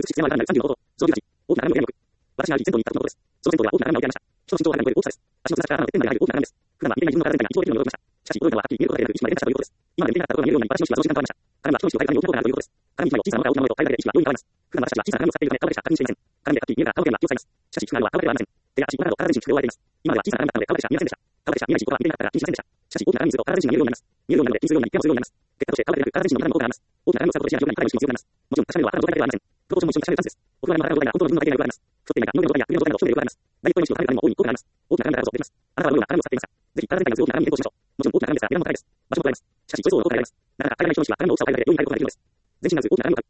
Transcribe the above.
し必要なる30のこと、その時大きな波の大力。私が前頭に行ったことです。その前頭では大きな波を受けました。人の身長が超える大きさです。足のつらさからの点まで入る大きな波です。普段は見えない自分の体みたいな一応できるように驚きました。しかし、驚いたのははっきり見えることができる位置まで出したということです。今まで見えなかったことが見えるように私の意識は少しだけ変わりました。彼は人の意識を変えるために大きなことがあるということです。彼に一枚を小さなものから大きなものへと変えられて意識は容易に変わります。普段私たちは小さな波を使っているため、顔でしか確認していません。鏡ではっきり見えるが、顔では気を使います。しかし、普段は顔ではありません。手や足、股など体全身に覆われています。今までは小さな波だったので顔でしか見えませんでした。顔でしか見えないし、ことは見ていなかったから気にしませんでした。しかし、大きな波にすると体全身が見えるようになります。見えるようになるので気にするようになり、手もするようになります。結果として顔でなく体全身の中にも多くなります。大きな波を使うことで視野の状態に彼の意識も強くなります。もちろん、確かめるのは彼の状態だけではありません。プロポーションも一緒に確かめるチャンスです。お風呂場の体の状態が本当の自分の体型がよくあります。太っていないか、脳の状態や首の状態など、一目でよくあります。ダイエットの意識を高めるためにも大いに効果があります。大きな体から出ます。あなたはどのような体を使っていますか？ぜひ体全体が大きな体に変更しましょう。もちろん大きな体ですが、値段も高いです。場所も高いです。しかし、それ相応の効果があります。なかなか体の人の意識は体の大きさを変えるだけで容易に変えることができるのです。全身が大きな体を